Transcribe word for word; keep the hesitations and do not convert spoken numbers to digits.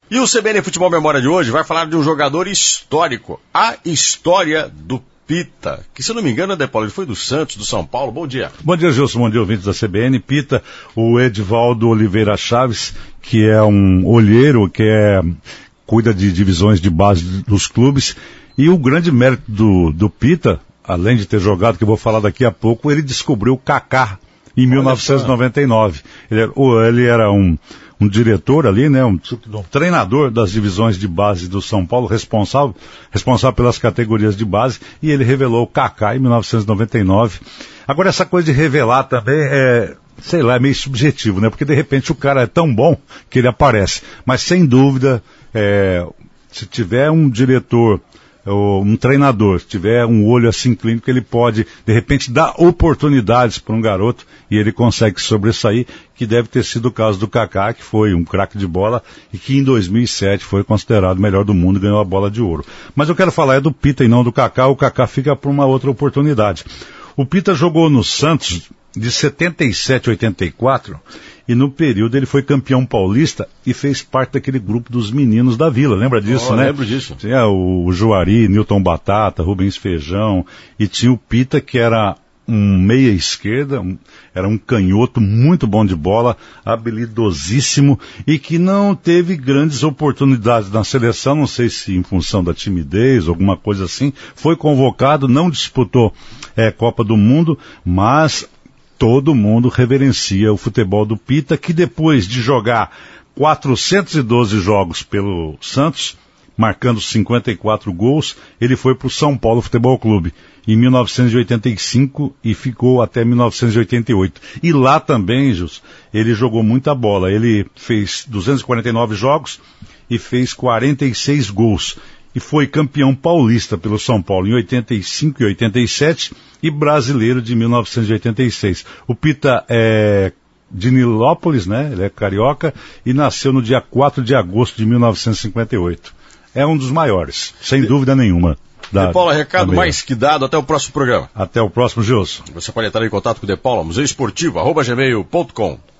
E o C B N Futebol Memória de hoje vai falar de um jogador histórico, a história do Pita, que se não me engano, De Paulo, ele foi do Santos, do São Paulo. Bom dia. Bom dia, Gilson, bom dia, ouvintes da C B N. Pita, o Edivaldo Oliveira Chaves, que é um olheiro, que é, cuida de divisões de base dos clubes, e o grande mérito do, do Pita, além de ter jogado, que eu vou falar daqui a pouco, ele descobriu o Kaká em mil novecentos e noventa e nove. Ele era, ele era um... um diretor ali, né, um, um treinador das divisões de base do São Paulo, responsável, responsável pelas categorias de base, e ele revelou o Kaká em mil novecentos e noventa e nove. Agora, essa coisa de revelar também é, sei lá, é meio subjetivo, né, porque de repente o cara é tão bom que ele aparece. Mas sem dúvida, é, se tiver um diretor, ou um treinador, se tiver um olho assim clínico, ele pode, de repente, dar oportunidades para um garoto e ele consegue sobressair, que deve ter sido o caso do Kaká, que foi um craque de bola e que em dois mil e sete foi considerado o melhor do mundo e ganhou a bola de ouro. Mas eu quero falar é do Pita e não do Kaká. O Kaká fica para uma outra oportunidade. O Pita jogou no Santos de setenta e sete a oitenta e quatro e no período ele foi campeão paulista e fez parte daquele grupo dos meninos da Vila, lembra disso, oh, né? Lembro disso. Tinha o, o Juari, Newton Batata, Rubens Feijão, e tinha o Pita, que era um meia esquerda, um, era um canhoto muito bom de bola, habilidosíssimo, e que não teve grandes oportunidades na seleção, não sei se em função da timidez, alguma coisa assim, foi convocado, não disputou é, Copa do Mundo, mas todo mundo reverencia o futebol do Pita, que depois de jogar quatrocentos e doze jogos pelo Santos, marcando cinquenta e quatro gols, ele foi para o São Paulo Futebol Clube em mil novecentos e oitenta e cinco e ficou até mil novecentos e oitenta e oito. E lá também, Jus, ele jogou muita bola. Ele fez duzentos e quarenta e nove jogos e fez quarenta e seis gols. E foi campeão paulista pelo São Paulo em oitenta e cinco e oitenta e sete e brasileiro de mil novecentos e oitenta e seis. O Pita é de Nilópolis, né? Ele é carioca e nasceu no dia quatro de agosto de mil novecentos e cinquenta e oito. É um dos maiores, sem de... dúvida nenhuma. Da, De Paula, recado mais que dado, até o próximo programa. Até o próximo, Gilson. Você pode entrar em contato com o De Paula, museu esportivo, arroba gmail ponto com.